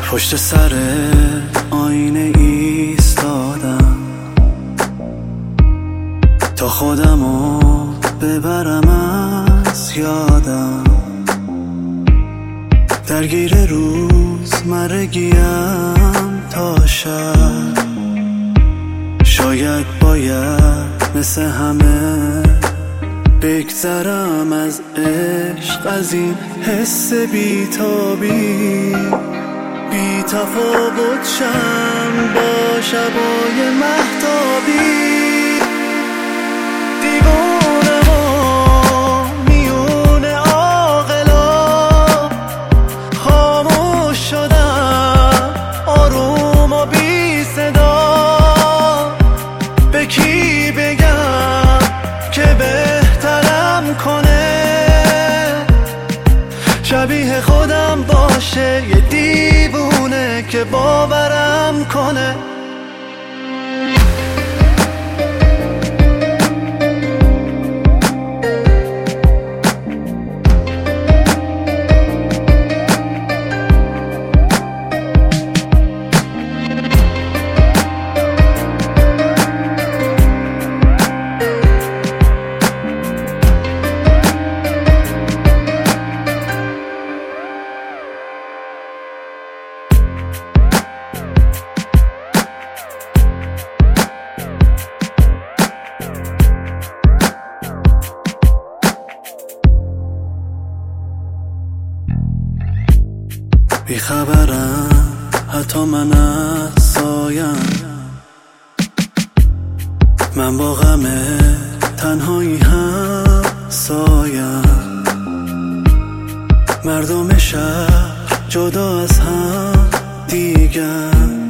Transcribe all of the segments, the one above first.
پشت سر آینه ایستادم تا خودمو ببرم از یادم، درگیر روزمرگیم تا شب. شاید باید مثل همه بگذرم از عشق، از این حس بی‌تابی، بی تفاوت شم با شبای مهتابی. دیوونم و میون عاقلا، خاموش شدم آروم و بی صدا. به کی بگم که بهترم کنه، شبیه خودم باشه، یه دیوونه که باورم کنه. بیخبرم حتی من از سایم، من با غم تنهایی هم سایم. مردم شهر جدا از هم دیگن،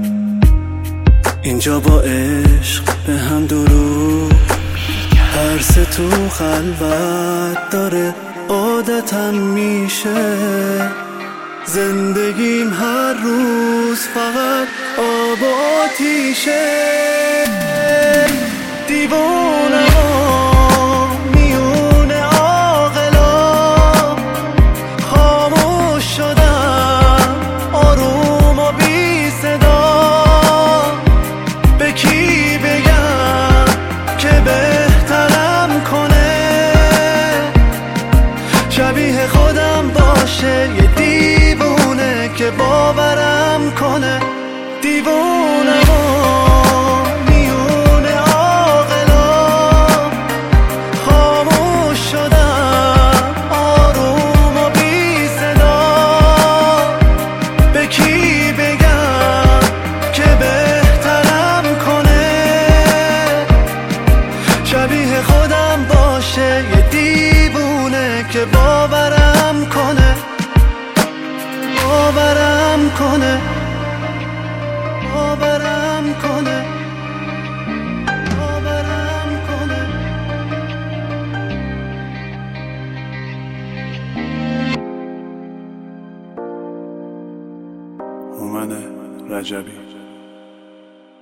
اینجا با عشق به هم دروغ، ترس تو خلوت داره عادتم میشه. زندگیم هر روز فقط آب و آتیشه. دیوونم و میون عاقلا، خاموش شدم آروم و بی صدا. به کی بگم که بهترم کنه، شبیه خودم باشه، یه دیوونه که باورم کنه. دیوونم و میون عاقلا، خاموش شدم آروم و بی صدا. به کی بگم که بهترم کنه، شبیه خودم باشه، یه دیوونه که باورم کنه، باورم کنه، باورم کنه، باورم کنه. هومن رجبی.